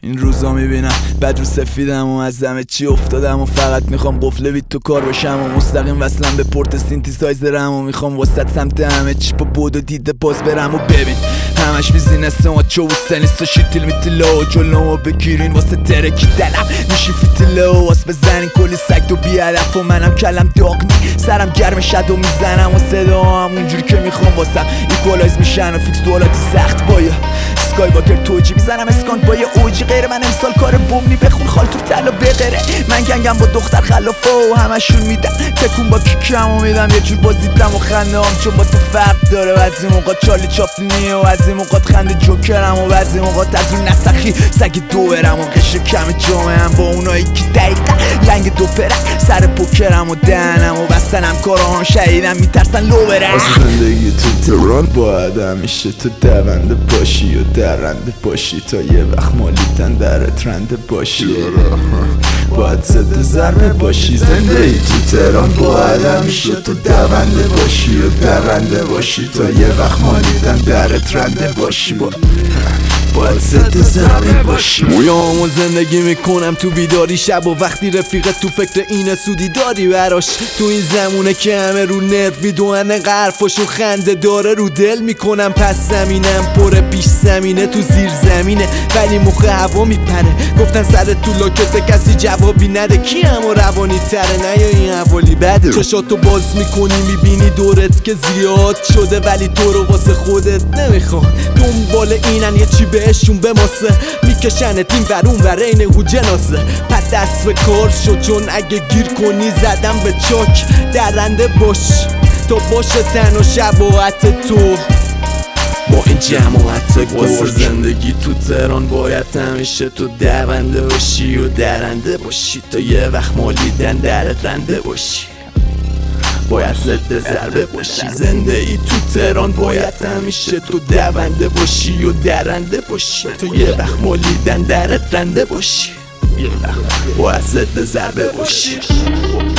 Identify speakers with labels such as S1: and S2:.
S1: این روزا میبینم بد رو سفیدم و از همه چی افتادم و فقط میخوام قفل بید تو کار باشم و مستقیم وصلم به پورت سینتیسایزرم و میخوام وسط سمت همه چی با بود و دیده باز برم و ببین همش بیزینسه و چو سنیست و شیتیل میتیلا و جلومو بگیرین واسه ترکی دلم میشی فیتیلا و واس بزنین کلی سگ تو بیعرف و منم کلم داغ نی سرم گرم شد و میزنم و صدا هم اونجوری که میخوام واسم ایکوالایز میشن و فیکس دوالاتی سخت بایا اسکای واکر توجی میزنم اسکانت با یه اوجی غیر من امسال کار بومنی بخون خال تو تلا بقره من گنگم با دختر خلافه و همشون میدم تکون با کیکم و میدم یه جور بازیدم و خنده هم چون با تو فرق داره و از این موقع چارلی چاپلینی و از این موقع خنده جوکرم و از این موقع از اون نسخی سگ دو برم و قشر کم جامعه هم با اونایی که دقیقا لنگ دو پرک سر پوکرم و دهنم و بستنم کارام شهیدم میترسن لو برم
S2: واسه زندگی تو تهران باید همیشه تو دونده باشی و درنده باشی تا یه وقت مالیدن در ترنده باشی باید ضد ضربه باشی زندگی تو تهران باید همیشه تو دونده باشی و درنده باشی تا یه وقت مالیدن در ترنده باشی باید ضد ضربه باشی
S1: مویامو زندگی میکنم تو بیداری شب و وقتی رفیقت تو فکر اینه سودی داری براش تو این زمونه که همه رو نروی دوانه قرفاشو خنده داره رو دل میکنم پس زمینم پره پیش زمینه تو زیر زمینه ولی مخ هوا میپره گفتن سر تو لاکت کسی جوابی نده کی همو روانی تره نه یا این حوالی بده چشاتو باز میکنی میبینی دورت که زیاد شده ولی تو رو واسه خودت نمیخوان دنبال اینن یه چی بهشون بماسه میکشنت این ورون و رین هو جناسه پس دست به کار شد چون اگه گیر کنی زدم به چاک درنده باش تا باشه تن و شباهت تو با این جماعت واسه زندگی تو تهران باید همیشه تو دونده باشی و درنده باشی تا یه وقت مالیدن درت رنده باشی باید ضد ضربه باشی زندگی تو تهران باید همیشه تو دونده باشی و درنده باشی تو یه وقت مالیدن درت رنده باشی باید ضد ضربه باشی